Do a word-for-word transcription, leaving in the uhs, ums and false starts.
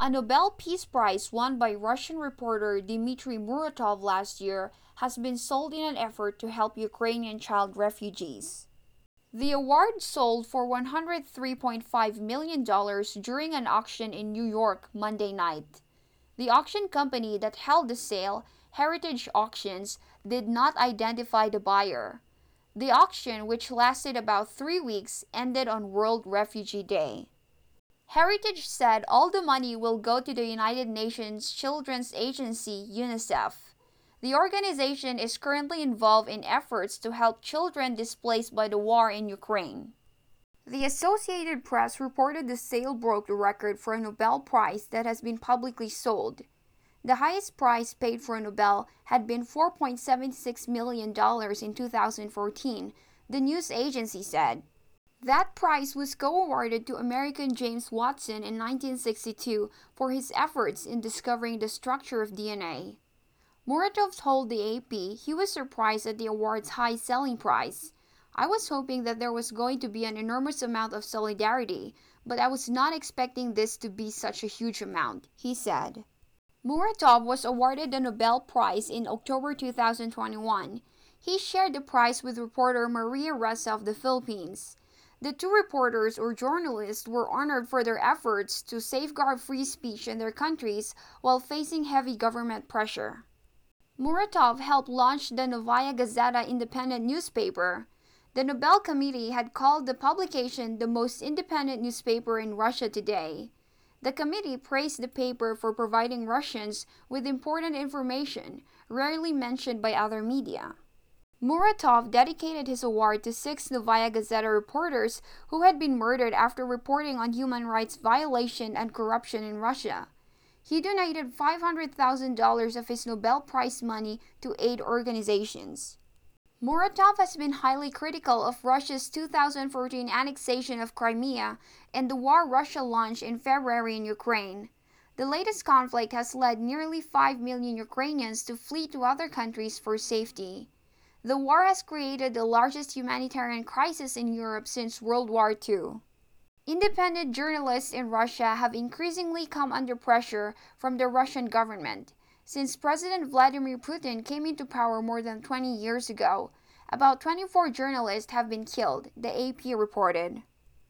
A Nobel Peace Prize won by Russian reporter Dmitry Muratov last year has been sold in an effort to help Ukrainian child refugees. The award sold for one hundred three point five million dollars during an auction in New York Monday night. The auction company that held the sale, Heritage Auctions, did not identify the buyer. The auction, which lasted about three weeks, ended on World Refugee Day. Heritage said all the money will go to the United Nations Children's Agency, UNICEF. The organization is currently involved in efforts to help children displaced by the war in Ukraine. The Associated Press reported the sale broke the record for a Nobel Prize that has been publicly sold. The highest price paid for a Nobel had been four point seven six million dollars in two thousand fourteen, the news agency said. That prize was co-awarded to American James Watson in nineteen sixty-two for his efforts in discovering the structure of D N A. Muratov told the A P he was surprised at the award's high selling price. I was hoping that there was going to be an enormous amount of solidarity, but I was not expecting this to be such a huge amount, he said. Muratov was awarded the Nobel Prize in October two thousand twenty-one. He shared the prize with reporter Maria Ressa of the Philippines. The two reporters or journalists were honored for their efforts to safeguard free speech in their countries while facing heavy government pressure. Muratov helped launch the Novaya Gazeta independent newspaper. The Nobel Committee had called the publication the most independent newspaper in Russia today. The committee praised the paper for providing Russians with important information, rarely mentioned by other media. Muratov dedicated his award to six Novaya Gazeta reporters who had been murdered after reporting on human rights violation and corruption in Russia. He donated five hundred thousand dollars of his Nobel Prize money to aid organizations. Muratov has been highly critical of Russia's two thousand fourteen annexation of Crimea and the war Russia launched in February in Ukraine. The latest conflict has led nearly five million Ukrainians to flee to other countries for safety. The war has created the largest humanitarian crisis in Europe since World War Two. Independent journalists in Russia have increasingly come under pressure from the Russian government. Since President Vladimir Putin came into power more than twenty years ago, about twenty-four journalists have been killed, the A P reported.